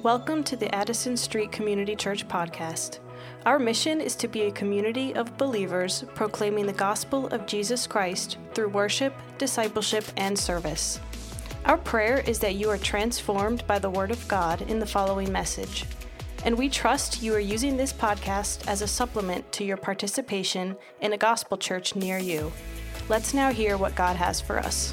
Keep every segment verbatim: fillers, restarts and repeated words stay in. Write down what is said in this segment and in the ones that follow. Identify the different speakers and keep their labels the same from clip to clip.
Speaker 1: Welcome to the Addison Street Community Church podcast. Our mission is to be a community of believers proclaiming the gospel of Jesus Christ through worship, discipleship, and service. Our prayer is that you are transformed by the Word of God in the following message, and we trust you are using this podcast as a supplement to your participation in a gospel church near you. Let's now hear what God has for us.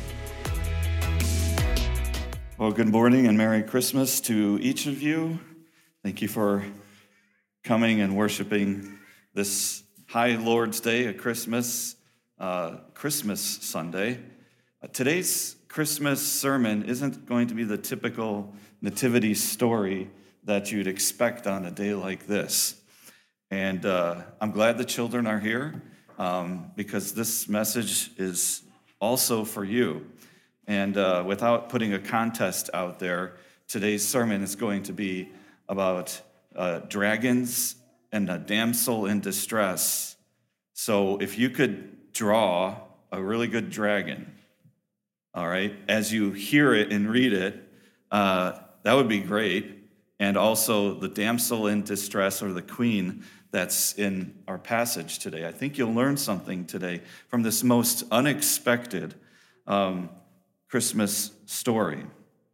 Speaker 2: Well, good morning and Merry Christmas to each of you. Thank you for coming and worshiping this High Lord's Day, a Christmas, uh, Christmas Sunday. Uh, today's Christmas sermon isn't going to be the typical nativity story that you'd expect on a day like this. And uh, I'm glad the children are here um, because this message is also for you. And uh, without putting a contest out there, today's sermon is going to be about uh, dragons and a damsel in distress. So if you could draw a really good dragon, all right, as you hear it and read it, uh, that would be great. And also the damsel in distress, or the queen that's in our passage today. I think you'll learn something today from this most unexpected um Christmas story.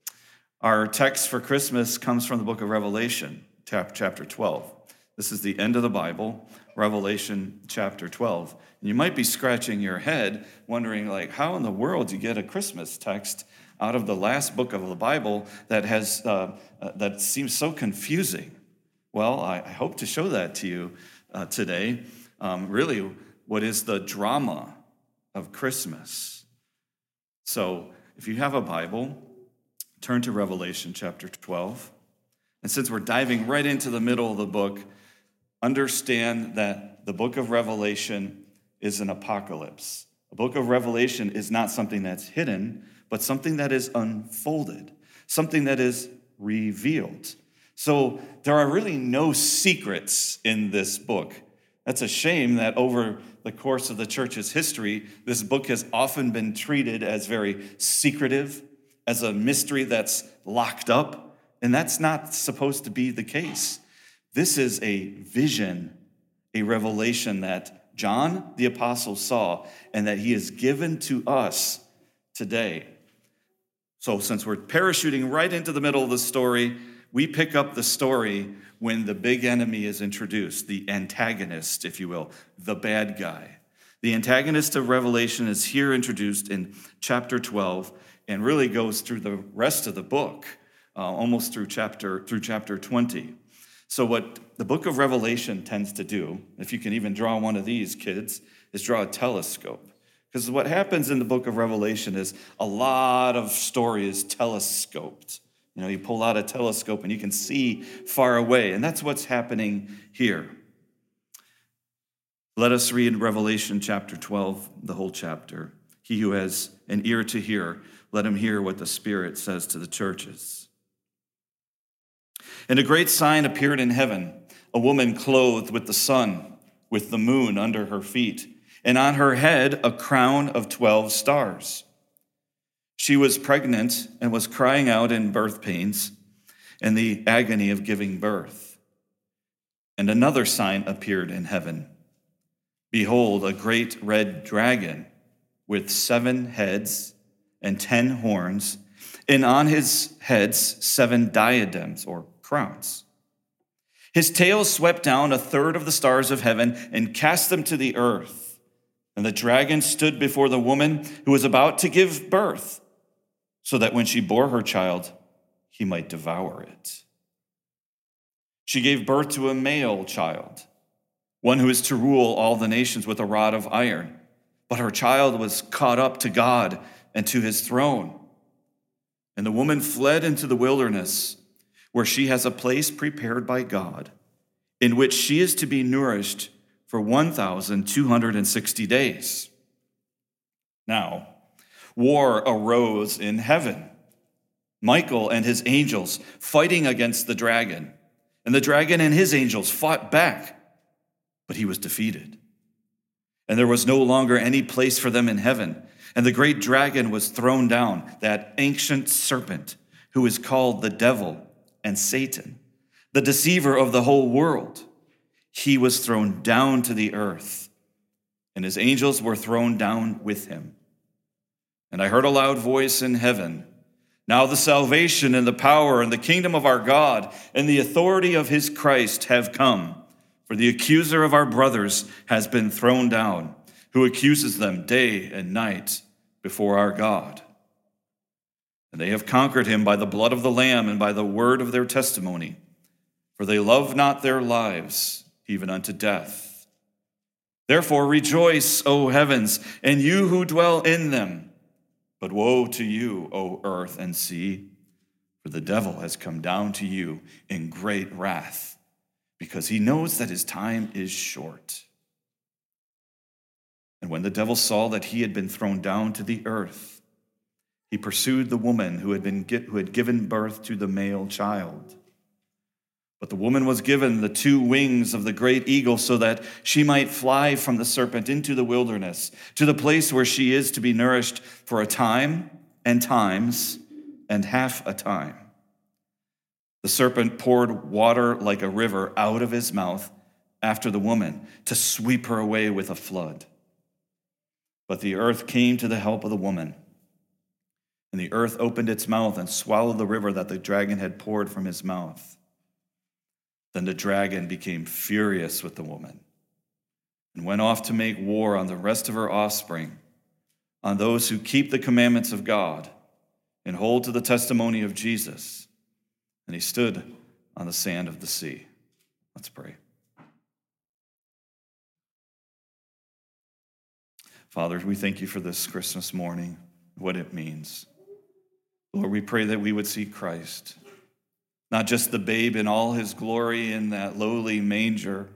Speaker 2: Our text for Christmas comes from the book of Revelation, chapter twelve. This is the end of the Bible, Revelation chapter twelve. And you might be scratching your head, wondering, like, how in the world do you get a Christmas text out of the last book of the Bible that has uh, uh, that seems so confusing? Well, I, I hope to show that to you uh, today. Um, really, what is the drama of Christmas? So, if you have a Bible, turn to Revelation chapter twelve. And since we're diving right into the middle of the book, understand that the book of Revelation is an apocalypse. The book of Revelation is not something that's hidden, but something that is unfolded, something that is revealed. So there are really no secrets in this book. That's a shame that over the course of the church's history, this book has often been treated as very secretive, as a mystery that's locked up, and that's not supposed to be the case. This is a vision, a revelation that John the Apostle saw, and that he has given to us today. So since we're parachuting right into the middle of the story, we pick up the story when the big enemy is introduced, the antagonist, if you will, the bad guy. The antagonist of Revelation is here introduced in chapter twelve and really goes through the rest of the book, uh, almost through chapter through chapter twenty. So what the book of Revelation tends to do, if you can even draw one of these, kids, is draw a telescope. Because what happens in the book of Revelation is a lot of story is telescoped. You know, you pull out a telescope and you can see far away, and that's what's happening here. Let us read Revelation chapter twelve, the whole chapter. He who has an ear to hear, let him hear what the Spirit says to the churches. And a great sign appeared in heaven, a woman clothed with the sun, with the moon under her feet, and on her head a crown of twelve stars. She was pregnant and was crying out in birth pains and the agony of giving birth. And another sign appeared in heaven. Behold, a great red dragon with seven heads and ten horns, and on his heads seven diadems or crowns. His tail swept down a third of the stars of heaven and cast them to the earth. And the dragon stood before the woman who was about to give birth, so that when she bore her child, he might devour it. She gave birth to a male child, one who is to rule all the nations with a rod of iron. But her child was caught up to God and to his throne. And the woman fled into the wilderness, where she has a place prepared by God, in which she is to be nourished for one thousand two hundred sixty days. Now, war arose in heaven. Michael and his angels fighting against the dragon. And the dragon and his angels fought back, but he was defeated. And there was no longer any place for them in heaven. And the great dragon was thrown down, that ancient serpent who is called the devil and Satan, the deceiver of the whole world. He was thrown down to the earth, and his angels were thrown down with him. And I heard a loud voice in heaven, now the salvation and the power and the kingdom of our God and the authority of his Christ have come. For the accuser of our brothers has been thrown down, who accuses them day and night before our God. And they have conquered him by the blood of the Lamb and by the word of their testimony. For they love not their lives, even unto death. Therefore rejoice, O heavens, and you who dwell in them. But woe to you, O earth and sea, for the devil has come down to you in great wrath, because he knows that his time is short. And when the devil saw that he had been thrown down to the earth, he pursued the woman who had been who had given birth to the male child. But the woman was given the two wings of the great eagle so that she might fly from the serpent into the wilderness, to the place where she is to be nourished for a time and times and half a time. The serpent poured water like a river out of his mouth after the woman to sweep her away with a flood. But the earth came to the help of the woman, and the earth opened its mouth and swallowed the river that the dragon had poured from his mouth. Then the dragon became furious with the woman and went off to make war on the rest of her offspring, on those who keep the commandments of God and hold to the testimony of Jesus. And he stood on the sand of the sea. Let's pray. Father, we thank you for this Christmas morning, what it means. Lord, we pray that we would see Christ, not just the babe in all his glory in that lowly manger,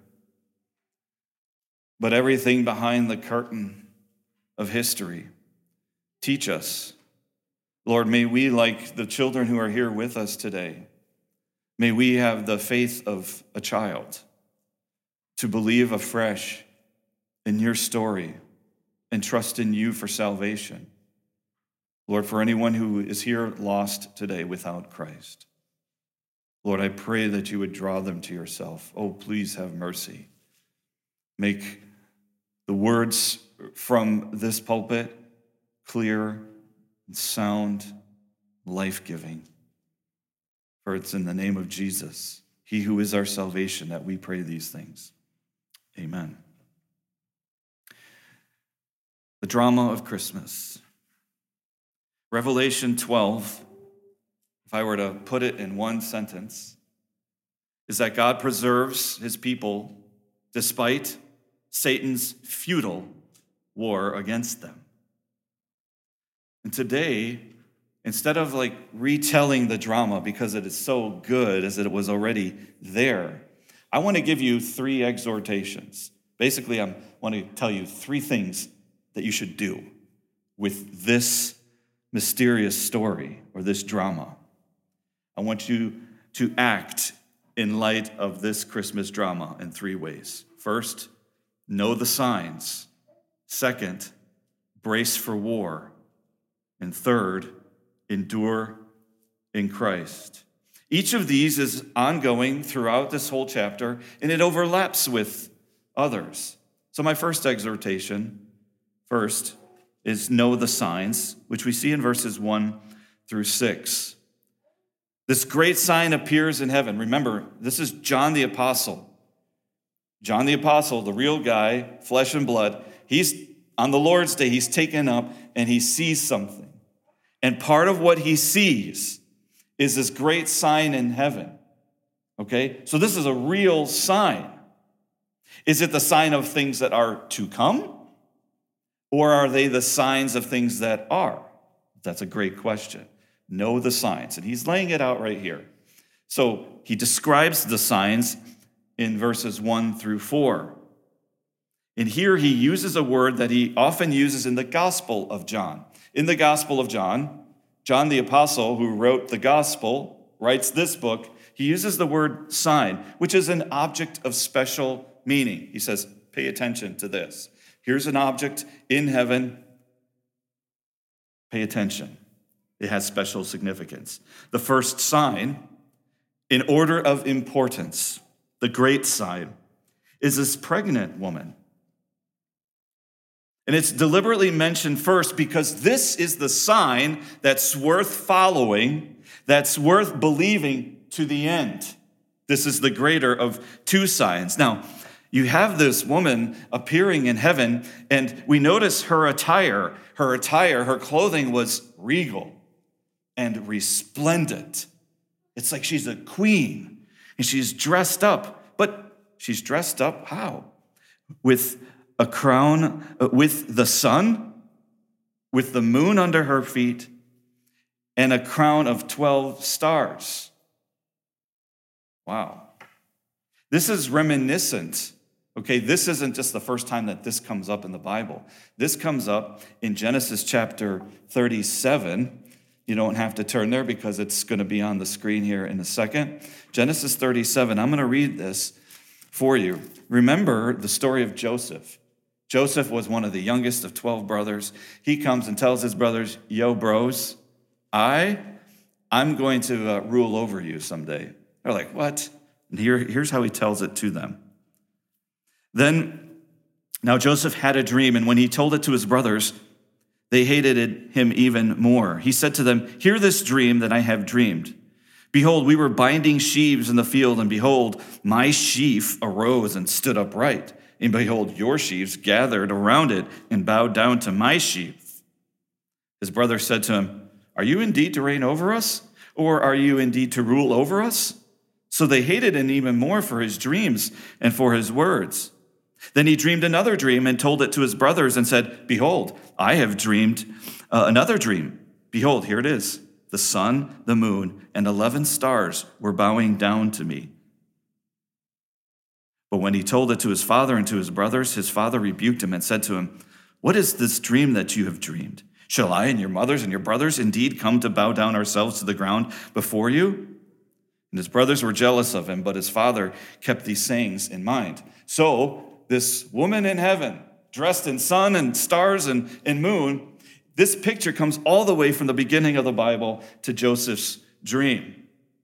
Speaker 2: but everything behind the curtain of history. Teach us. Lord, may we, like the children who are here with us today, may we have the faith of a child to believe afresh in your story and trust in you for salvation. Lord, for anyone who is here lost today without Christ, Lord, I pray that you would draw them to yourself. Oh, please have mercy. Make the words from this pulpit clear and sound, life-giving. For it's in the name of Jesus, he who is our salvation, that we pray these things. Amen. The drama of Christmas. Revelation twelve, if I were to put it in one sentence, is that God preserves his people despite Satan's futile war against them. And today, instead of like retelling the drama because it is so good as it was already there, I want to give you three exhortations. Basically, I want to tell you three things that you should do with this mysterious story or this drama. I want you to act in light of this Christmas drama in three ways. First, know the signs. Second, brace for war. And third, endure in Christ. Each of these is ongoing throughout this whole chapter, and it overlaps with others. So my first exhortation, first, is know the signs, which we see in verses one through six. This great sign appears in heaven. Remember, this is John the Apostle. John the Apostle, the real guy, flesh and blood, he's on the Lord's Day, he's taken up and he sees something. And part of what he sees is this great sign in heaven. Okay? So this is a real sign. Is it the sign of things that are to come? Or are they the signs of things that are? That's a great question. Know the signs. And he's laying it out right here. So he describes the signs in verses one through four. And here he uses a word that he often uses in the Gospel of John. In the Gospel of John, John the Apostle, who wrote the Gospel, writes this book. He uses the word sign, which is an object of special meaning. He says, pay attention to this. Here's an object in heaven. Pay attention. It has special significance. The first sign in order of importance, the great sign, is this pregnant woman. And it's deliberately mentioned first because this is the sign that's worth following, that's worth believing to the end. This is the greater of two signs. Now, you have this woman appearing in heaven, and we notice her attire. Her attire, her clothing was regal and resplendent. It's like she's a queen, and she's dressed up. But she's dressed up how? With a crown, uh, with the sun, with the moon under her feet, and a crown of twelve stars. Wow. This is reminiscent. Okay, this isn't just the first time that this comes up in the Bible. This comes up in Genesis chapter thirty-seven. You don't have to turn there because it's going to be on the screen here in a second. Genesis thirty-seven, I'm going to read this for you. Remember the story of Joseph. Joseph was one of the youngest of twelve brothers. He comes and tells his brothers, yo, bros, I, I'm going to uh, rule over you someday. They're like, what? And here, here's how he tells it to them. Then, now Joseph had a dream, and when he told it to his brothers, they hated him even more. He said to them, hear this dream that I have dreamed. Behold, we were binding sheaves in the field, and behold, my sheaf arose and stood upright. And behold, your sheaves gathered around it and bowed down to my sheaf. His brother said to him, are you indeed to reign over us? Or are you indeed to rule over us? So they hated him even more for his dreams and for his words. Then he dreamed another dream and told it to his brothers and said, behold, I have dreamed uh, another dream. Behold, here it is. The sun, the moon, and eleven stars were bowing down to me. But when he told it to his father and to his brothers, his father rebuked him and said to him, what is this dream that you have dreamed? Shall I and your mothers and your brothers indeed come to bow down ourselves to the ground before you? And his brothers were jealous of him, but his father kept these sayings in mind. So this woman in heaven, dressed in sun and stars and, and moon, this picture comes all the way from the beginning of the Bible to Joseph's dream.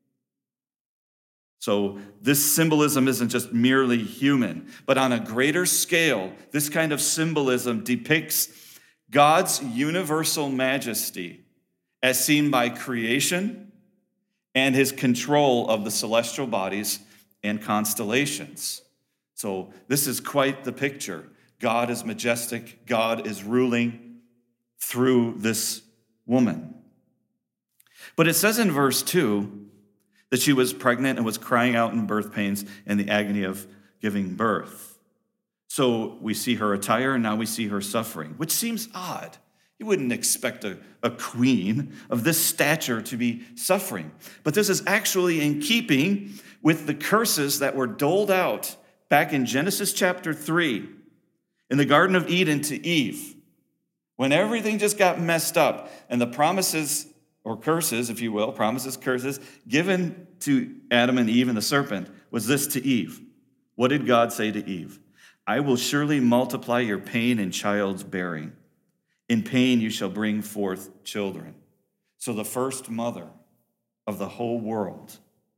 Speaker 2: So this symbolism isn't just merely human, but on a greater scale, this kind of symbolism depicts God's universal majesty as seen by creation and his control of the celestial bodies and constellations. So this is quite the picture. God is majestic. God is ruling through this woman. But it says in verse two that she was pregnant and was crying out in birth pains and the agony of giving birth. So we see her attire, and now we see her suffering, which seems odd. You wouldn't expect a, a queen of this stature to be suffering. But this is actually in keeping with the curses that were doled out back in Genesis chapter three in the Garden of Eden to Eve, when everything just got messed up and the promises or curses, if you will, promises, curses, given to Adam and Eve and the serpent was this to Eve. What did God say to Eve? I will surely multiply your pain in child's bearing. In pain you shall bring forth children. So the first mother of the whole world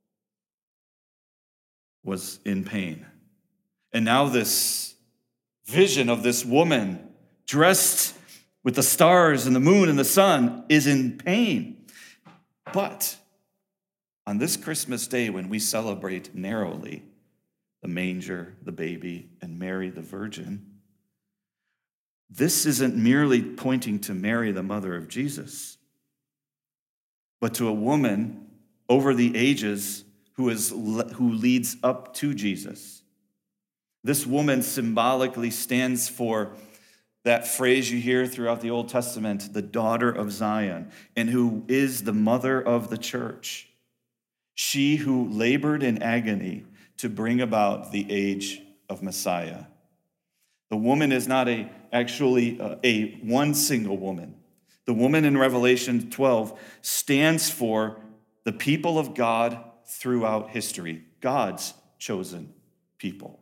Speaker 2: was in pain. And now this vision of this woman dressed with the stars and the moon and the sun is in pain. But on this Christmas day, when we celebrate narrowly the manger, the baby, and Mary the Virgin, this isn't merely pointing to Mary, the mother of Jesus, but to a woman over the ages who is who leads up to Jesus. This woman symbolically stands for that phrase you hear throughout the Old Testament, the daughter of Zion, and who is the mother of the church. She who labored in agony to bring about the age of Messiah. The woman is not a actually a, a one single woman. The woman in Revelation twelve stands for the people of God throughout history, God's chosen people.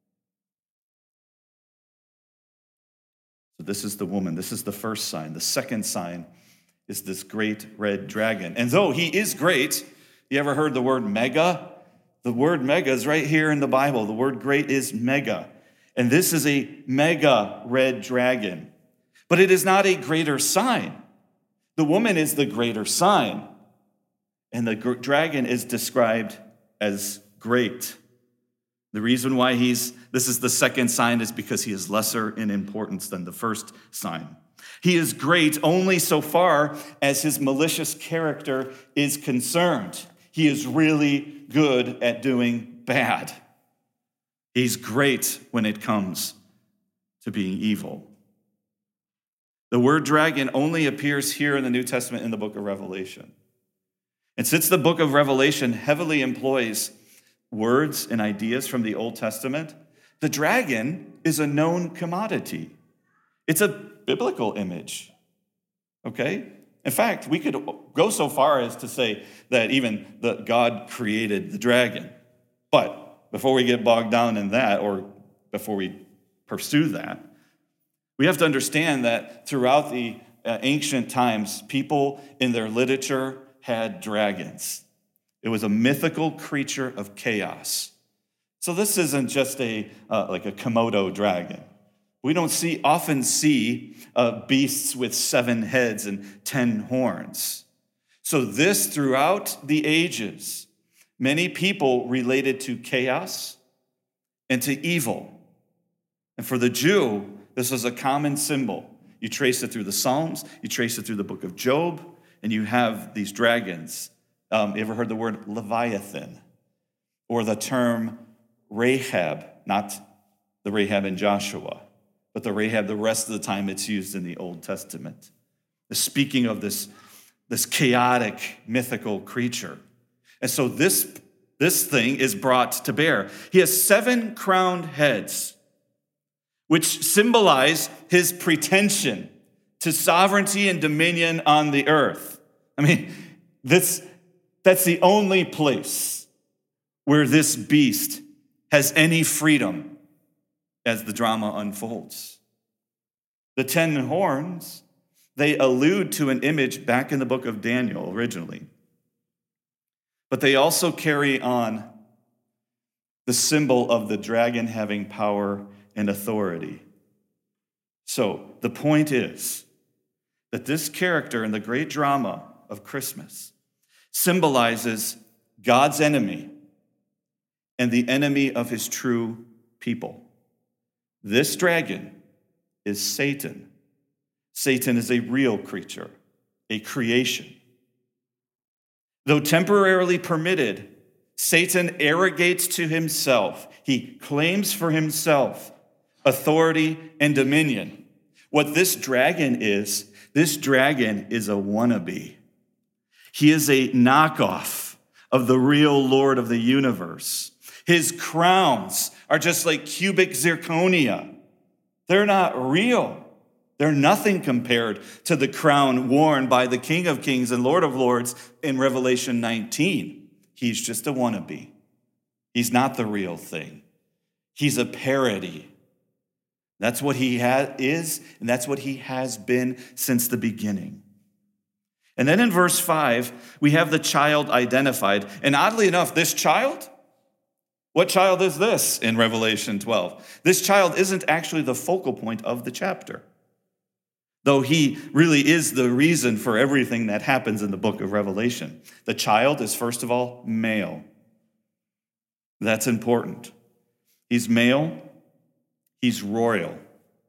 Speaker 2: So this is the woman. This is the first sign. The second sign is this great red dragon. And though he is great, You ever heard the word mega? The word mega is right here in the Bible. The word great is mega. And this is a mega red dragon. But it is not a greater sign. The woman is the greater sign. And the dragon is described as great. The reason why he's, this is the second sign is because he is lesser in importance than the first sign. He is great only so far as his malicious character is concerned. He is really good at doing bad. He's great when it comes to being evil. The word dragon only appears here in the New Testament in the book of Revelation. And since the book of Revelation heavily employs words and ideas from the Old Testament, the dragon is a known commodity. It's a biblical image, okay? In fact, we could go so far as to say that even the God created the dragon. But before we get bogged down in that, or before we pursue that, we have to understand that throughout the uh, ancient times, people in their literature had dragons. It was a mythical creature of chaos. So this isn't just a uh, like a Komodo dragon. We don't see often see uh, beasts with seven heads and ten horns. So this, throughout the ages, many people related to chaos and to evil. And for the Jew, this was a common symbol. You trace it through the Psalms, you trace it through the book of Job, and you have these dragons. Um, you ever heard the word Leviathan? Or the term Rahab, not the Rahab in Joshua, but the Rahab the rest of the time it's used in the Old Testament. Speaking of this, this chaotic, mythical creature. And so this, this thing is brought to bear. He has seven crowned heads, which symbolize his pretension to sovereignty and dominion on the earth. I mean, this, that's the only place where this beast has any freedom as the drama unfolds. The ten horns, they allude to an image back in the book of Daniel originally. But they also carry on the symbol of the dragon having power and authority. So the point is that this character in the great drama of Christmas symbolizes God's enemy and the enemy of his true people. This dragon is Satan. Satan is a real creature, a creation. Though temporarily permitted, Satan arrogates to himself. He claims for himself authority and dominion. What this dragon is, this dragon is a wannabe. He is a knockoff of the real Lord of the universe. His crowns are just like cubic zirconia. They're not real. They're nothing compared to the crown worn by the King of Kings and Lord of Lords in Revelation nineteen. He's just a wannabe. He's not the real thing. He's a parody. That's what he ha- is, and that's what he has been since the beginning. And then in verse five, we have the child identified. And oddly enough, this child, what child is this in Revelation twelve? This child isn't actually the focal point of the chapter, though he really is the reason for everything that happens in the book of Revelation. The child is, first of all, male. That's important. He's male. He's royal.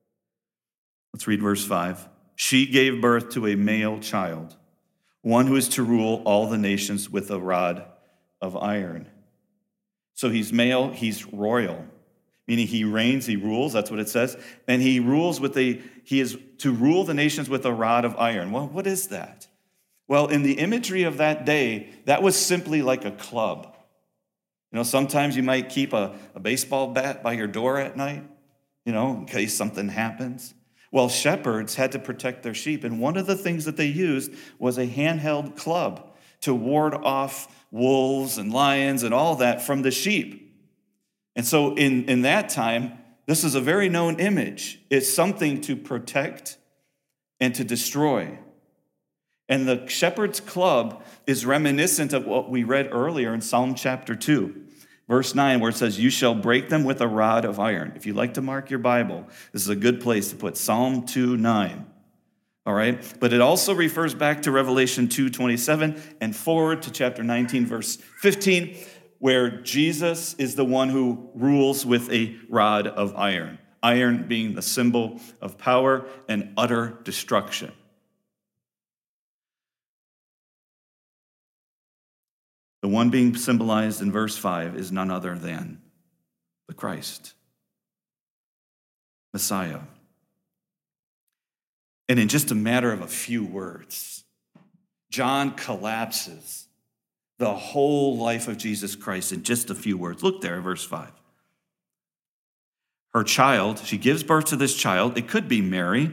Speaker 2: Let's read verse five. She gave birth to a male child, one who is to rule all the nations with a rod of iron. So he's male, he's royal, meaning he reigns, he rules, that's what it says. And he rules with a, he is to rule the nations with a rod of iron. Well, what is that? Well, in the imagery of that day, that was simply like a club. You know, sometimes you might keep a, a baseball bat by your door at night, you know, in case something happens. Well, shepherds had to protect their sheep, and one of the things that they used was a handheld club to ward off wolves and lions and all that from the sheep. And so in, in that time, this is a very known image. It's something to protect and to destroy. And the shepherd's club is reminiscent of what we read earlier in Psalm chapter two, verse nine, where it says, you shall break them with a rod of iron. If you'd like to mark your Bible, this is a good place to put Psalm two nine. All right? But it also refers back to Revelation two twenty-seven and forward to chapter nineteen, verse fifteen, where Jesus is the one who rules with a rod of iron. Iron being the symbol of power and utter destruction. The one being symbolized in verse five is none other than the Christ, Messiah. And in just a matter of a few words, John collapses the whole life of Jesus Christ in just a few words. Look there, verse five. Her child, she gives birth to this child. It could be Mary.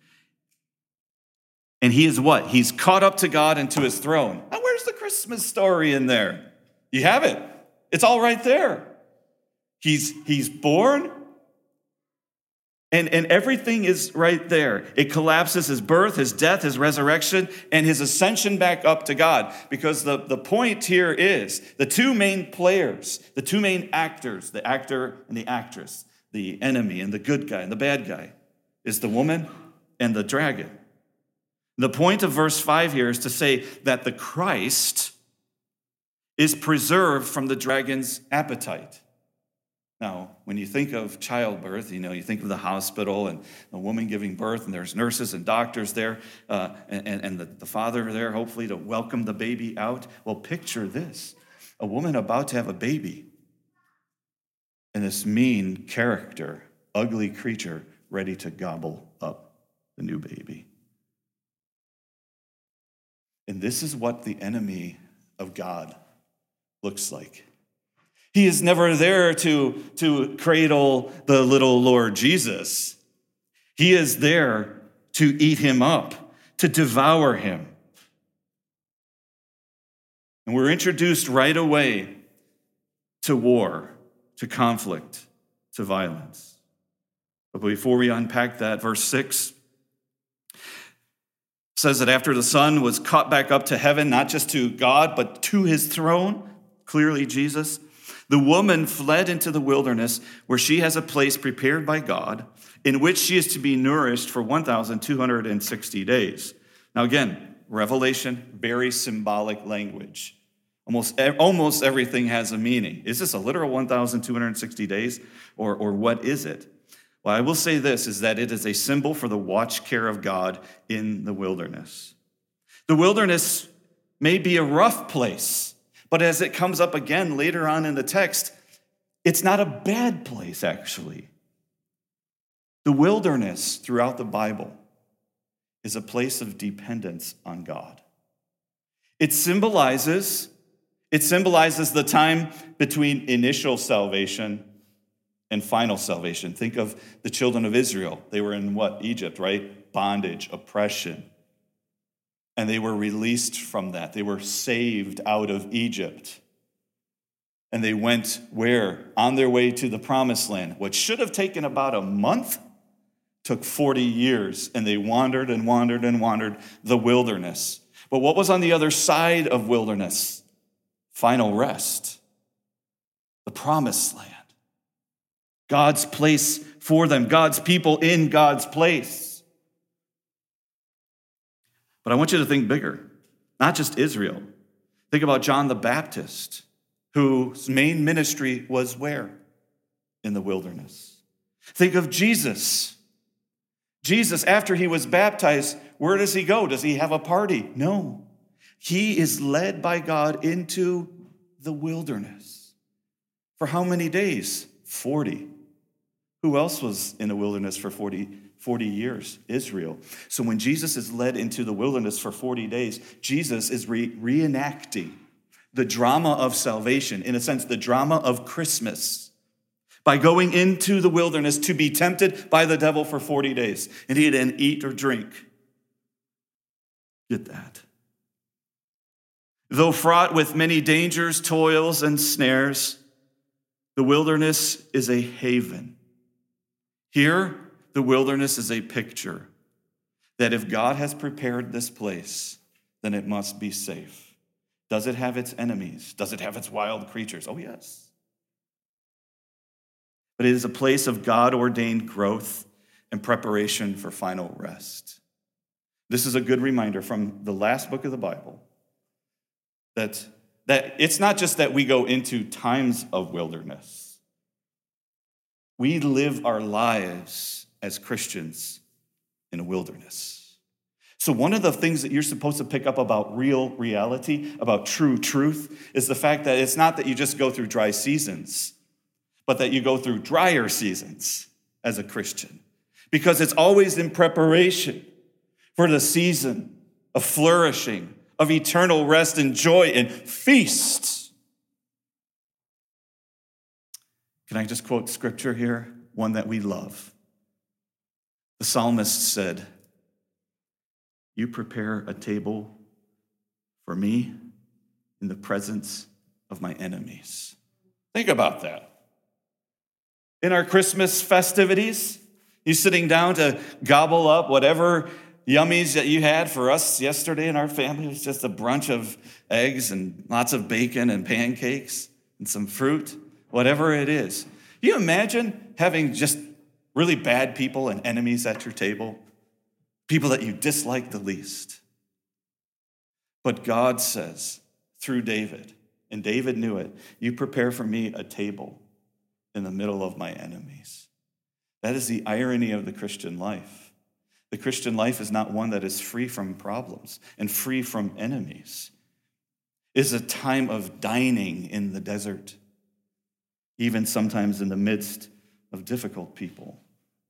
Speaker 2: And he is what? He's caught up to God and to his throne. Now, where's the Christmas story in there? You have it. It's all right there. He's, he's born, and, and everything is right there. It collapses his birth, his death, his resurrection, and his ascension back up to God. Because the, the point here is the two main players, the two main actors, the actor and the actress, the enemy and the good guy and the bad guy, is the woman and the dragon. The point of verse five here is to say that the Christ is preserved from the dragon's appetite. Now, when you think of childbirth, you know, you think of the hospital and the woman giving birth, and there's nurses and doctors there, uh, and, and the, the father there, hopefully, to welcome the baby out. Well, picture this, a woman about to have a baby, and this mean character, ugly creature, ready to gobble up the new baby. And this is what the enemy of God looks like. He is never there to, to cradle the little Lord Jesus. He is there to eat him up, to devour him. And we're introduced right away to war, to conflict, to violence. But before we unpack that, verse six says that after the Son was caught back up to heaven, not just to God, but to his throne, clearly Jesus, the woman fled into the wilderness where she has a place prepared by God in which she is to be nourished for one thousand two hundred sixty days. Now again, Revelation, very symbolic language. Almost, almost everything has a meaning. Is this a literal one thousand two hundred sixty days, or, or what is it? Well, I will say this, is that it is a symbol for the watch care of God in the wilderness. The wilderness may be a rough place, but as it comes up again later on in the text, it's not a bad place, actually. The wilderness throughout the Bible is a place of dependence on God. It symbolizes, it symbolizes the time between initial salvation and final salvation. Think of the children of Israel. They were in what? Egypt, right? Bondage, oppression. And they were released from that. They were saved out of Egypt. And they went where? On their way to the promised land. What should have taken about a month took forty years. And they wandered and wandered and wandered the wilderness. But what was on the other side of wilderness? Final rest. The promised land. God's place for them, God's people in God's place. But I want you to think bigger, not just Israel. Think about John the Baptist, whose main ministry was where? In the wilderness. Think of Jesus. Jesus, after he was baptized, where does he go? Does he have a party? No. He is led by God into the wilderness. For how many days? forty. Who else was in the wilderness for forty, forty years? Israel. So when Jesus is led into the wilderness for forty days, Jesus is re- reenacting the drama of salvation, in a sense, the drama of Christmas, by going into the wilderness to be tempted by the devil for forty days. And he didn't eat or drink. Get that? Though fraught with many dangers, toils, and snares, the wilderness is a haven. Here, the wilderness is a picture that if God has prepared this place, then it must be safe. Does it have its enemies? Does it have its wild creatures? Oh, yes. But it is a place of God-ordained growth and preparation for final rest. This is a good reminder from the last book of the Bible that, that it's not just that we go into times of wilderness. We live our lives as Christians in a wilderness. So one of the things that you're supposed to pick up about real reality, about true truth, is the fact that it's not that you just go through dry seasons, but that you go through drier seasons as a Christian. Because it's always in preparation for the season of flourishing, of eternal rest and joy and feast. Can I just quote scripture here? One that we love. The psalmist said, "You prepare a table for me in the presence of my enemies." Think about that. In our Christmas festivities, you sitting down to gobble up whatever yummies that you had. For us yesterday in our family, it was just a brunch of eggs and lots of bacon and pancakes and some fruit, whatever it is. You imagine having just really bad people and enemies at your table, people that you dislike the least. But God says through David, and David knew it, "You prepare for me a table in the middle of my enemies." That is the irony of the Christian life. The Christian life is not one that is free from problems and free from enemies. It is a time of dining in the desert, even sometimes in the midst of difficult people.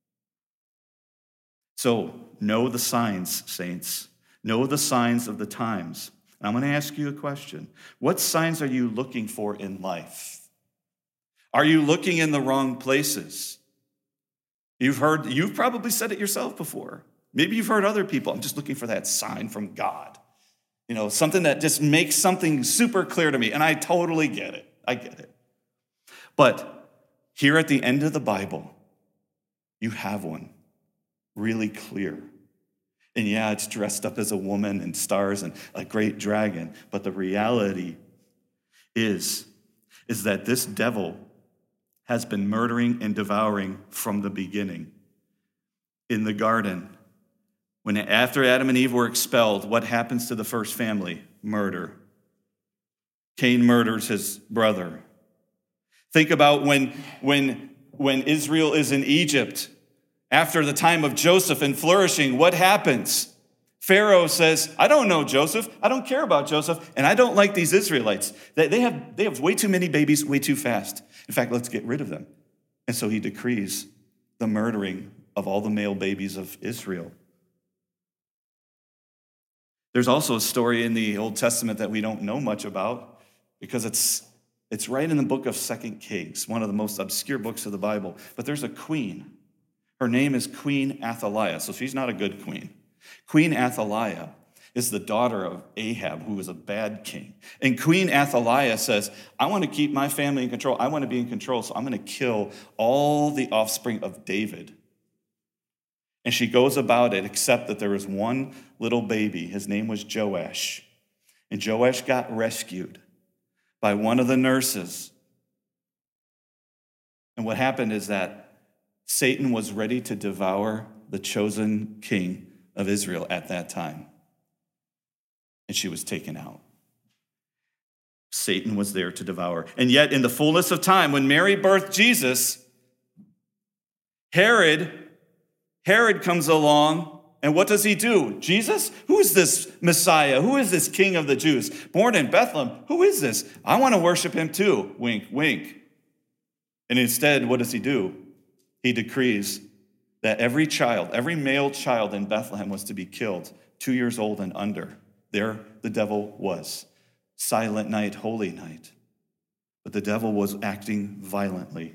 Speaker 2: So know the signs, saints. Know the signs of the times. And I'm going to ask you a question. What signs are you looking for in life? Are you looking in the wrong places? You've heard, you've probably said it yourself before. Maybe you've heard other people. I'm just looking for that sign from God. You know, something that just makes something super clear to me. And I totally get it. I get it. But here at the end of the Bible, you have one really clear. And yeah, it's dressed up as a woman and stars and a great dragon. But the reality is, is that this devil has been murdering and devouring from the beginning. In the garden, when after Adam and Eve were expelled, what happens to the first family? Murder. Cain murders his brother. Think about when, when, when Israel is in Egypt, after the time of Joseph and flourishing, what happens? Pharaoh says, "I don't know Joseph. I don't care about Joseph. And I don't like these Israelites. They, they, have, they have way too many babies way too fast. In fact, let's get rid of them." And so he decrees the murdering of all the male babies of Israel. There's also a story in the Old Testament that we don't know much about because it's, it's right in the book of Second Kings, one of the most obscure books of the Bible. But there's a queen. Her name is Queen Athaliah, so she's not a good queen. Queen Athaliah is the daughter of Ahab, who was a bad king. And Queen Athaliah says, "I want to keep my family in control. I want to be in control, so I'm going to kill all the offspring of David." And she goes about it, except that there was one little baby. His name was Joash. And Joash got rescued by one of the nurses. And what happened is that Satan was ready to devour the chosen king of Israel at that time. And she was taken out. Satan was there to devour. And yet, in the fullness of time, when Mary birthed Jesus, Herod, Herod comes along, and what does he do? Jesus? Who is this Messiah? Who is this King of the Jews? Born in Bethlehem. Who is this? I want to worship him too. Wink, wink. And instead, what does he do? He decrees that every child, every male child in Bethlehem was to be killed, two years old and under. There the devil was. Silent night, holy night. But the devil was acting violently.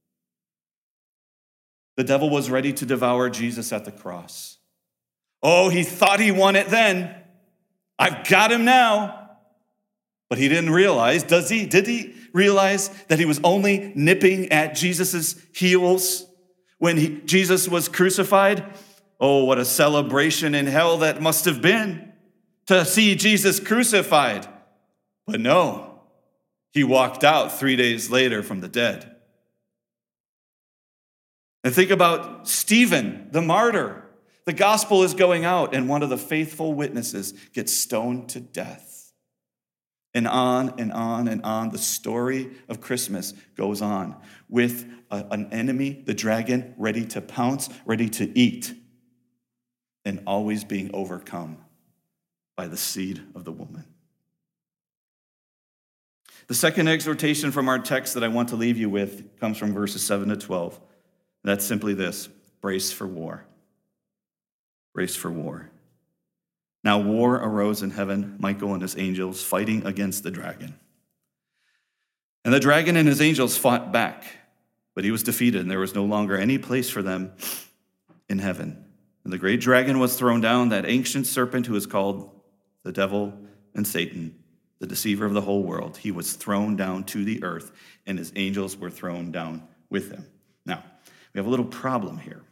Speaker 2: The devil was ready to devour Jesus at the cross. Oh, he thought he won it then. I've got him now. But he didn't realize, does he? Did he realize that he was only nipping at Jesus' heels when he, Jesus was crucified? Oh, what a celebration in hell that must have been to see Jesus crucified. But no, he walked out three days later from the dead. And think about Stephen, the martyr. The gospel is going out, and one of the faithful witnesses gets stoned to death. And on and on and on, the story of Christmas goes on with a, an enemy, the dragon, ready to pounce, ready to eat, and always being overcome by the seed of the woman. The second exhortation from our text that I want to leave you with comes from verses seven to twelve. That's simply this: brace for war. Brace for war. Now war arose in heaven, Michael and his angels fighting against the dragon. And the dragon and his angels fought back, but he was defeated, and there was no longer any place for them in heaven. And the great dragon was thrown down, that ancient serpent who is called the devil and Satan, the deceiver of the whole world. He was thrown down to the earth, and his angels were thrown down with him. Now, we have a little problem here.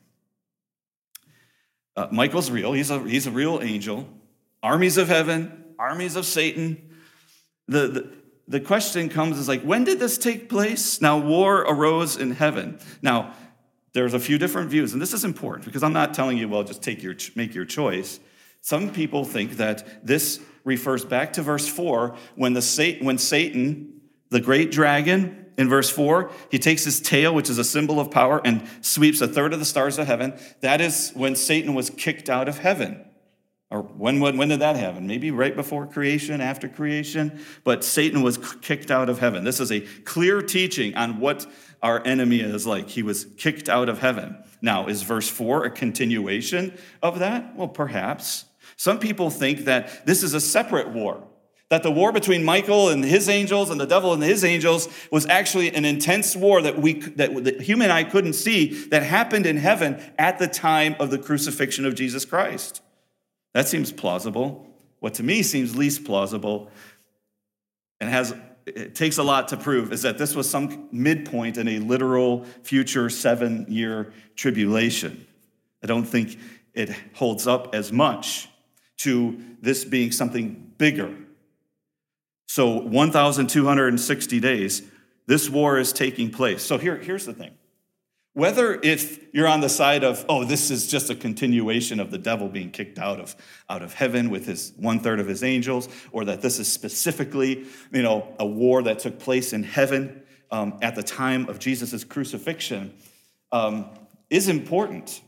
Speaker 2: Uh, Michael's real. He's a, he's a real angel. Armies of heaven, armies of Satan. The, the, the question comes is like, when did this take place? Now, war arose in heaven. Now, there's a few different views, and this is important because I'm not telling you, well, just take your make your choice. Some people think that this refers back to verse four, when the when Satan, the great dragon, in verse four, he takes his tail, which is a symbol of power, and sweeps a third of the stars of heaven. That is when Satan was kicked out of heaven. Or when, when, when did that happen? Maybe right before creation, after creation. But Satan was kicked out of heaven. This is a clear teaching on what our enemy is like. He was kicked out of heaven. Now, is verse four a continuation of that? Well, perhaps. Some people think that this is a separate war. That the war between Michael and his angels and the devil and his angels was actually an intense war that we that the human eye couldn't see, that happened in heaven at the time of the crucifixion of Jesus Christ. That seems plausible. What to me seems least plausible and has it takes a lot to prove is that this was some midpoint in a literal future seven-year tribulation. I don't think it holds up as much to this being something bigger. So one thousand two hundred sixty days, this war is taking place. So here, here's the thing. Whether if you're on the side of, oh, this is just a continuation of the devil being kicked out of, out of heaven with his one-third of his angels, or that this is specifically, you know, a war that took place in heaven um, at the time of Jesus' crucifixion, um, is important.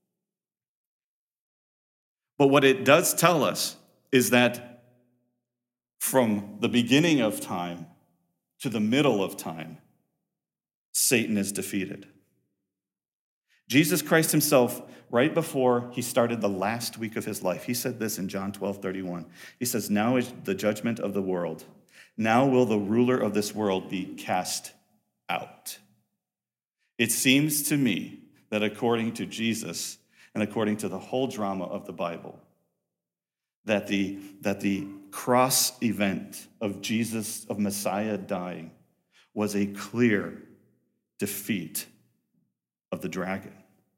Speaker 2: But what it does tell us is that from the beginning of time to the middle of time, Satan is defeated. Jesus Christ himself, right before he started the last week of his life, he said this in John twelve thirty-one. He says, now is the judgment of the world. Now will the ruler of this world be cast out. It seems to me that according to Jesus and according to the whole drama of the Bible, that the, that the cross event of Jesus, of Messiah dying, was a clear defeat of the dragon.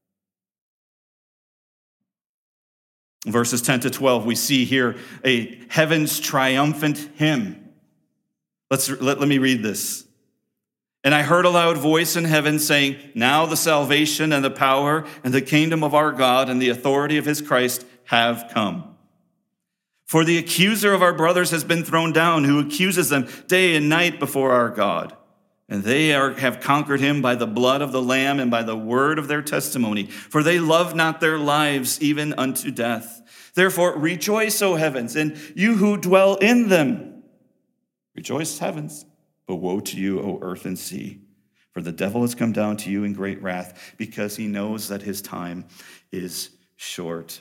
Speaker 2: Verses ten to twelve, we see here a heaven's triumphant hymn. Let's, let, let me read this. And I heard a loud voice in heaven saying, now the salvation and the power and the kingdom of our God and the authority of his Christ have come. For the accuser of our brothers has been thrown down, who accuses them day and night before our God. And they are, have conquered him by the blood of the Lamb and by the word of their testimony. For they love not their lives even unto death. Therefore rejoice, O heavens, and you who dwell in them. Rejoice, heavens, but woe to you, O earth and sea. For the devil has come down to you in great wrath, because he knows that his time is short.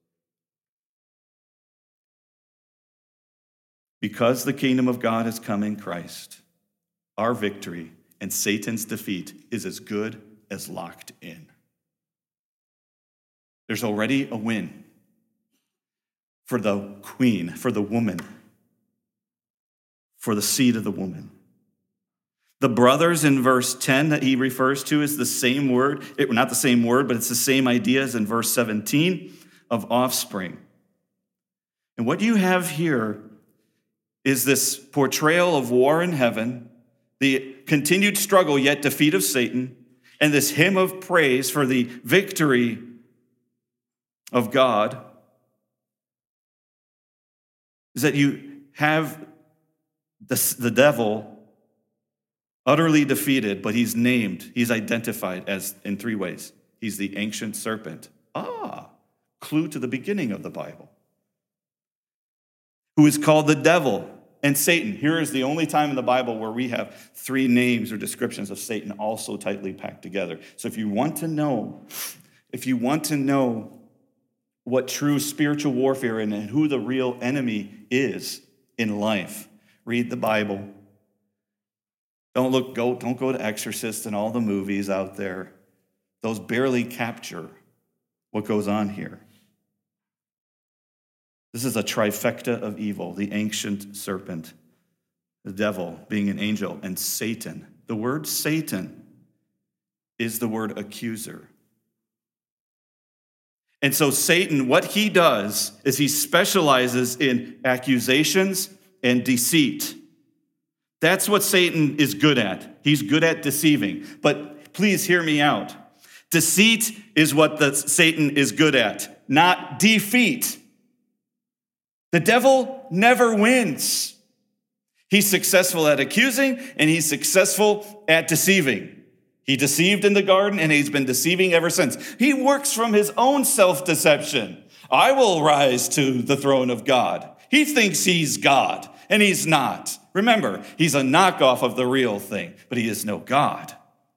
Speaker 2: Because the kingdom of God has come in Christ, our victory and Satan's defeat is as good as locked in. There's already a win for the queen, for the woman, for the seed of the woman. The brothers in verse ten that he refers to is the same word, it, not the same word, but it's the same idea as in verse seventeen of offspring. And what you have here is this portrayal of war in heaven, the continued struggle yet defeat of Satan, and this hymn of praise for the victory of God, is that you have the, the devil utterly defeated, but he's named, he's identified as in three ways. He's the ancient serpent. Ah, clue to the beginning of the Bible. Who is called the devil and Satan. Here is the only time in the Bible where we have three names or descriptions of Satan also tightly packed together. So if you want to know, if you want to know what true spiritual warfare and who the real enemy is in life, read the Bible. Don't look, go, don't go to Exorcist and all the movies out there. Those barely capture what goes on here. This is a trifecta of evil, the ancient serpent, the devil being an angel, and Satan. The word Satan is the word accuser. And so Satan, what he does is he specializes in accusations and deceit. That's what Satan is good at. He's good at deceiving. But please hear me out. Deceit is what the Satan is good at, not defeat. The devil never wins. He's successful at accusing, and he's successful at deceiving. He deceived in the garden, and he's been deceiving ever since. He works from his own self-deception. I will rise to the throne of God. He thinks he's God, and he's not. Remember, he's a knockoff of the real thing, but he is no God.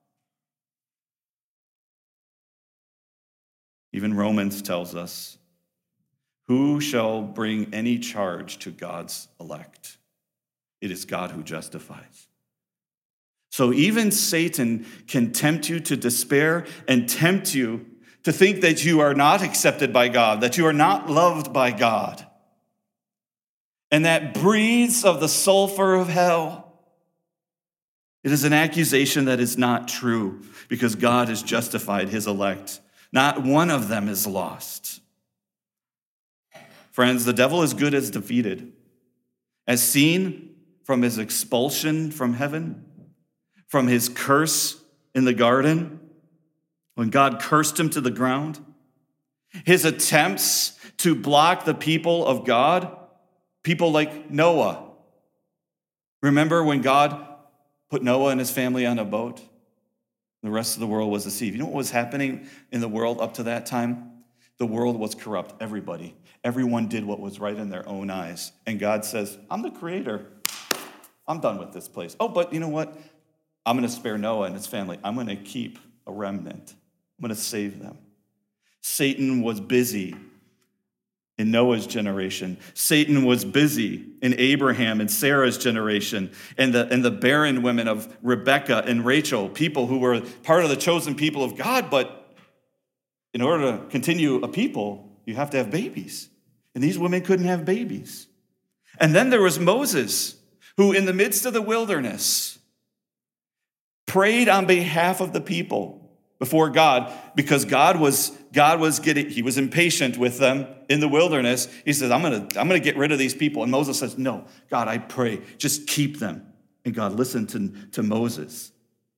Speaker 2: Even Romans tells us, who shall bring any charge to God's elect? It is God who justifies. So even Satan can tempt you to despair and tempt you to think that you are not accepted by God, that you are not loved by God. And that breathes of the sulfur of hell. It is an accusation that is not true because God has justified his elect. Not one of them is lost. Friends, the devil is good as defeated. As seen from his expulsion from heaven, from his curse in the garden, when God cursed him to the ground, his attempts to block the people of God, people like Noah. Remember when God put Noah and his family on a boat? The rest of the world was deceived. You know what was happening in the world up to that time? The world was corrupt. Everybody. Everyone did what was right in their own eyes. And God says, I'm the creator. I'm done with this place. Oh, but you know what? I'm going to spare Noah and his family. I'm going to keep a remnant. I'm going to save them. Satan was busy in Noah's generation. Satan was busy in Abraham and Sarah's generation, and the, and the barren women of Rebekah and Rachel, people who were part of the chosen people of God, but in order to continue a people, you have to have babies. And these women couldn't have babies. And then there was Moses, who in the midst of the wilderness prayed on behalf of the people before God, because God was God was getting, he was impatient with them in the wilderness. He says, I'm gonna, I'm gonna get rid of these people. And Moses says, no, God, I pray, just keep them. And God listened to, to Moses.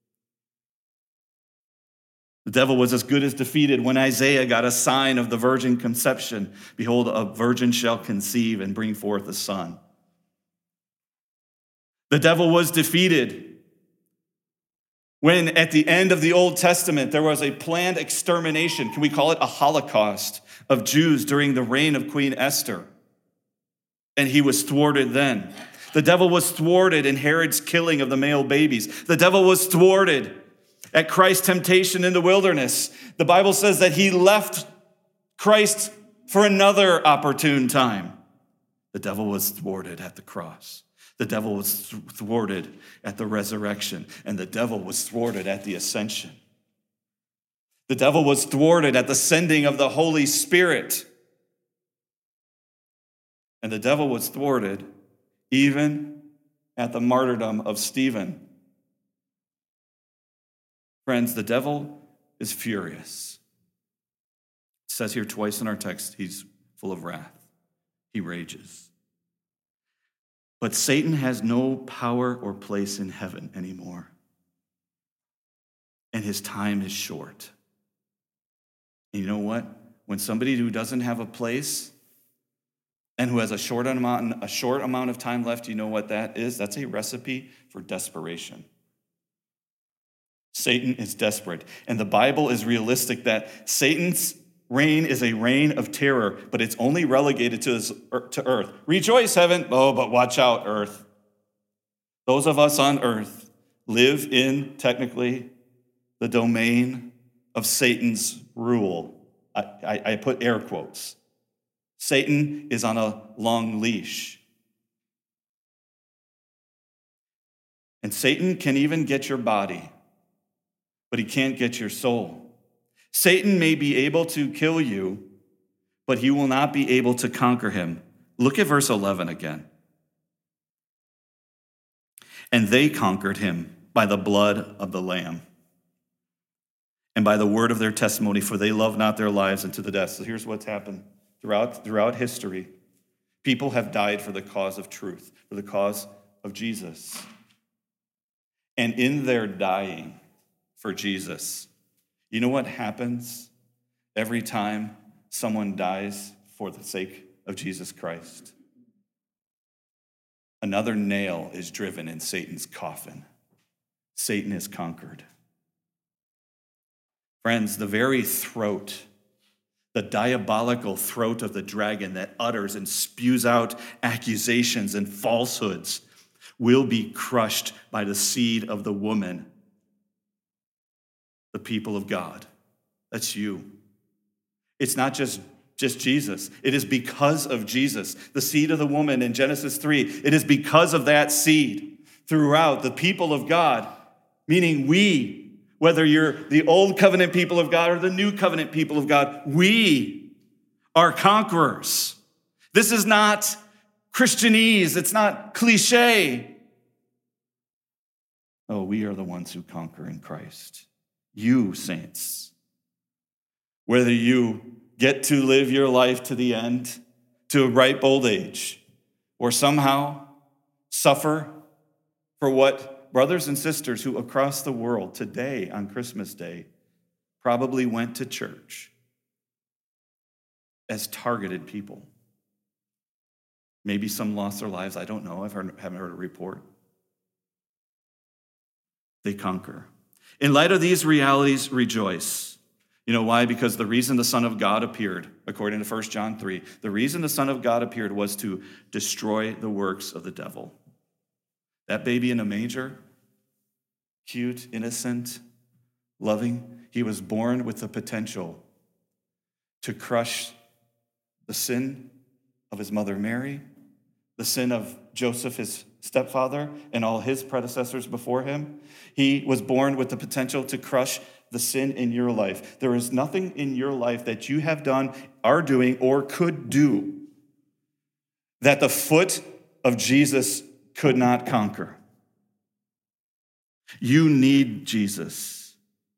Speaker 2: The devil was as good as defeated when Isaiah got a sign of the virgin conception. Behold, a virgin shall conceive and bring forth a son. The devil was defeated when at the end of the Old Testament, there was a planned extermination, can we call it a Holocaust, of Jews during the reign of Queen Esther. And he was thwarted then. The devil was thwarted in Herod's killing of the male babies. The devil was thwarted at Christ's temptation in the wilderness. The Bible says that he left Christ for another opportune time. The devil was thwarted at the cross. The devil was thwarted at the resurrection, and the devil was thwarted at the ascension. The devil was thwarted at the sending of the Holy Spirit. And the devil was thwarted even at the martyrdom of Stephen. Friends, the devil is furious. It says here twice in our text, he's full of wrath. He rages. But Satan has no power or place in heaven anymore. And his time is short. And you know what? When somebody who doesn't have a place and who has a short amount, a short amount of time left, you know what that is? That's a recipe for desperation. Satan is desperate. And the Bible is realistic that Satan's reign is a reign of terror, but it's only relegated to, his, to earth. Rejoice, heaven. Oh, but watch out, earth. Those of us on earth live in, technically, the domain of Satan's rule. I, I, I put air quotes. Satan is on a long leash. And Satan can even get your body, but he can't get your soul. Satan may be able to kill you, but he will not be able to conquer him. Look at verse eleven again. And they conquered him by the blood of the Lamb and by the word of their testimony, for they loved not their lives unto the death. So here's what's happened throughout, throughout history. People have died for the cause of truth, for the cause of Jesus. And in their dying for Jesus, you know what happens every time someone dies for the sake of Jesus Christ? Another nail is driven in Satan's coffin. Satan is conquered. Friends, the very throat, the diabolical throat of the dragon that utters and spews out accusations and falsehoods will be crushed by the seed of the woman, the people of God. That's you. It's not just, just Jesus. It is because of Jesus, the seed of the woman in Genesis three. It is because of that seed throughout the people of God, meaning we, whether you're the old covenant people of God or the new covenant people of God, we are conquerors. This is not Christianese. It's not cliche. Oh, we are the ones who conquer in Christ. You, saints, whether you get to live your life to the end, to a ripe old age, or somehow suffer for what brothers and sisters who across the world today on Christmas Day probably went to church as targeted people. Maybe some lost their lives. I don't know. I haven't heard a report. They conquer. In light of these realities, rejoice. You know why? Because the reason the Son of God appeared, according to First John three, the reason the Son of God appeared was to destroy the works of the devil. That baby in a manger, cute, innocent, loving, he was born with the potential to crush the sin of his mother Mary, the sin of Joseph, his stepfather, and all his predecessors before him. He was born with the potential to crush the sin in your life. There is nothing in your life that you have done, are doing, or could do that the foot of Jesus could not conquer. You need Jesus.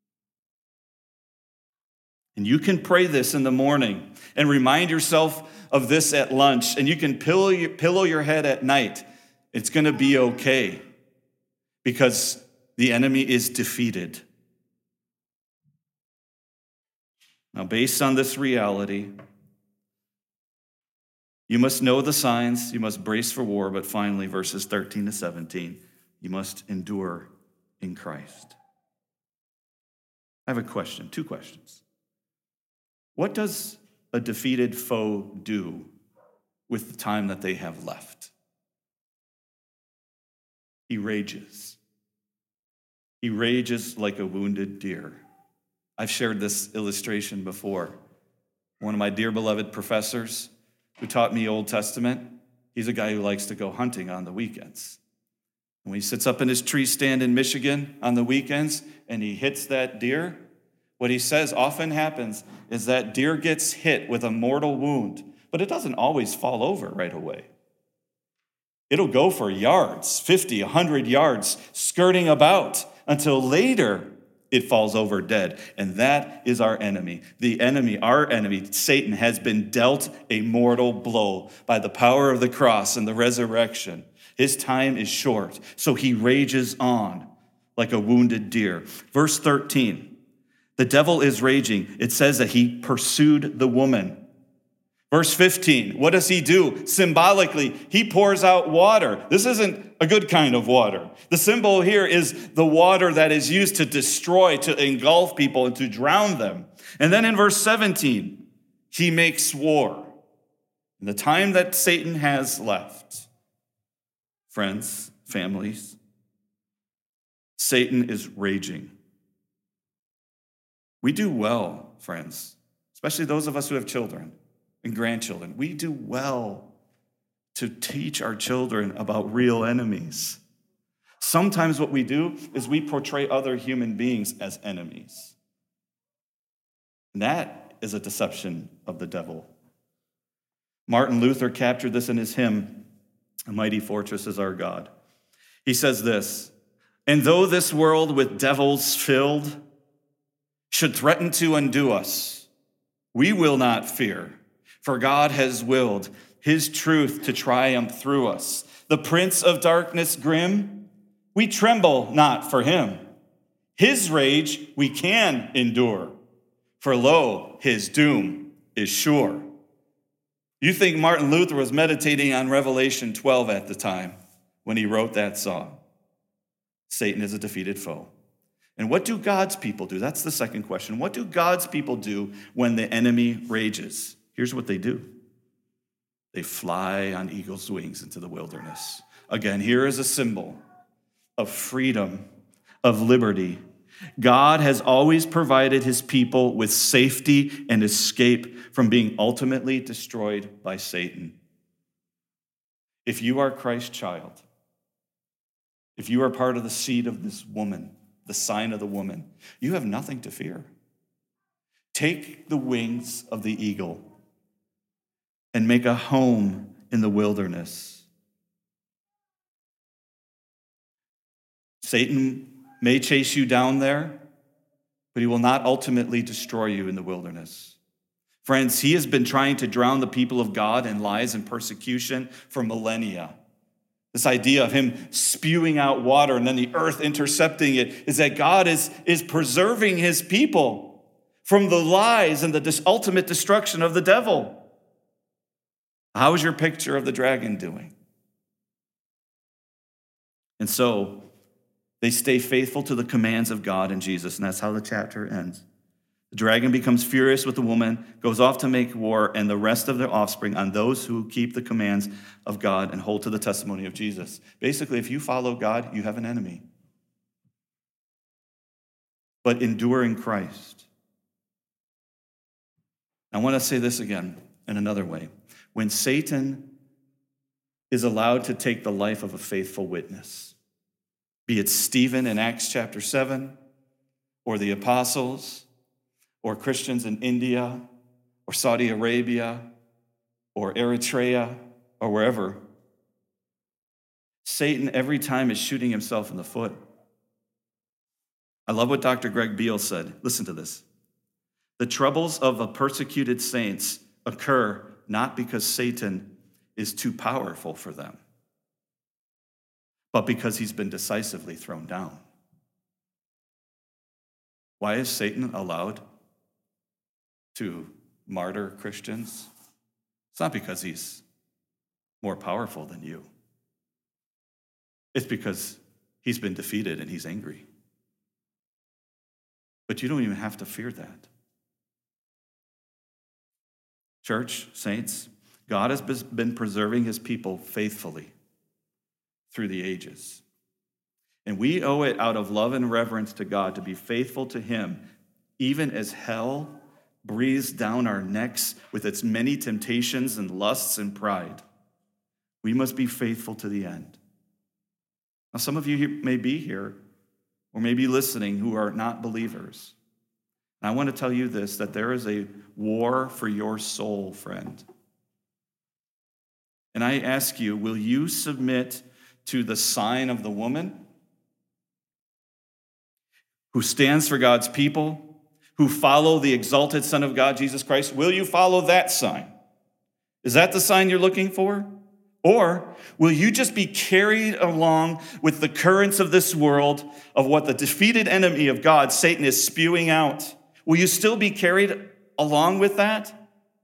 Speaker 2: And you can pray this in the morning and remind yourself of this at lunch, and you can pillow your, pillow your head at night. It's going to be okay because the enemy is defeated. Now, based on this reality, you must know the signs, you must brace for war, but finally, verses thirteen to seventeen, you must endure in Christ. I have a question, two questions. What does a defeated foe do with the time that they have left? He rages. He rages like a wounded deer. I've shared this illustration before. One of my dear beloved professors who taught me Old Testament, he's a guy who likes to go hunting on the weekends. And when he sits up in his tree stand in Michigan on the weekends and he hits that deer, what he says often happens is that deer gets hit with a mortal wound, but it doesn't always fall over right away. It'll go for yards, fifty, one hundred yards, skirting about until later it falls over dead. And that is our enemy. The enemy, our enemy, Satan, has been dealt a mortal blow by the power of the cross and the resurrection. His time is short, so he rages on like a wounded deer. Verse thirteen, the devil is raging. It says that he pursued the woman. Verse fifteen, what does he do? Symbolically, he pours out water. This isn't a good kind of water. The symbol here is the water that is used to destroy, to engulf people, and to drown them. And then in verse seventeen, he makes war. In the time that Satan has left, friends, families, Satan is raging. We do well, friends, especially those of us who have children and grandchildren. We do well to teach our children about real enemies. Sometimes what we do is we portray other human beings as enemies. And that is a deception of the devil. Martin Luther captured this in his hymn, "A Mighty Fortress is Our God." He says this, "And though this world with devils filled should threaten to undo us, we will not fear. For God has willed his truth to triumph through us. The prince of darkness grim, we tremble not for him. His rage we can endure, for lo, his doom is sure." You think Martin Luther was meditating on Revelation twelve at the time when he wrote that song? Satan is a defeated foe. And what do God's people do? That's the second question. What do God's people do when the enemy rages? Here's what they do. They fly on eagle's wings into the wilderness. Again, here is a symbol of freedom, of liberty. God has always provided his people with safety and escape from being ultimately destroyed by Satan. If you are Christ's child, if you are part of the seed of this woman, the sign of the woman, you have nothing to fear. Take the wings of the eagle and make a home in the wilderness. Satan may chase you down there, but he will not ultimately destroy you in the wilderness. Friends, he has been trying to drown the people of God in lies and persecution for millennia. This idea of him spewing out water and then the earth intercepting it is that God is, is preserving his people from the lies and the dis- ultimate destruction of the devil. How is your picture of the dragon doing? And so they stay faithful to the commands of God and Jesus, and that's how the chapter ends. The dragon becomes furious with the woman, goes off to make war, and the rest of their offspring on those who keep the commands of God and hold to the testimony of Jesus. Basically, if you follow God, you have an enemy. But endure in Christ. I want to say this again in another way. When Satan is allowed to take the life of a faithful witness, be it Stephen in Acts chapter seven, or the apostles, or Christians in India, or Saudi Arabia, or Eritrea, or wherever, Satan every time is shooting himself in the foot. I love what Doctor Greg Beale said. Listen to this. The troubles of the persecuted saints occur not because Satan is too powerful for them, but because he's been decisively thrown down. Why is Satan allowed to martyr Christians? It's not because he's more powerful than you. It's because he's been defeated and he's angry. But you don't even have to fear that. Church, saints, God has been preserving his people faithfully through the ages. And we owe it out of love and reverence to God to be faithful to him, even as hell breathes down our necks with its many temptations and lusts and pride. We must be faithful to the end. Now, some of you may be here or may be listening who are not believers. And I want to tell you this, that there is a war for your soul, friend. And I ask you, will you submit to the sign of the woman? who stands for God's people, who follow the exalted Son of God, Jesus Christ? Will you follow that sign? Is that the sign you're looking for? Or will you just be carried along with the currents of this world, of what the defeated enemy of God, Satan, is spewing out? Will you still be carried along with that?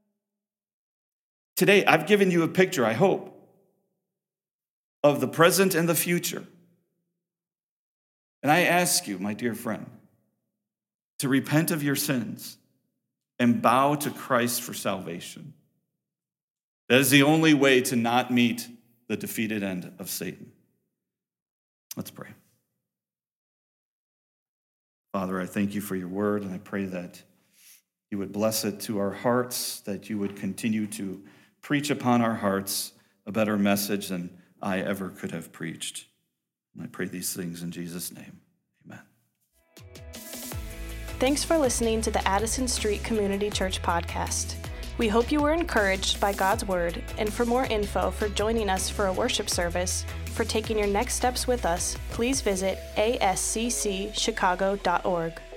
Speaker 2: Today, I've given you a picture, I hope, of the present and the future. And I ask you, my dear friend, to repent of your sins and bow to Christ for salvation. That is the only way to not meet the defeated end of Satan. Let's pray. Father, I thank you for your word, and I pray that you would bless it to our hearts, that you would continue to preach upon our hearts a better message than I ever could have preached. And I pray these things in Jesus' name. Amen.
Speaker 1: Thanks for listening to the Addison Street Community Church podcast. We hope you were encouraged by God's word, and for more info for joining us for a worship service, for taking your next steps with us, please visit a s c c chicago dot org.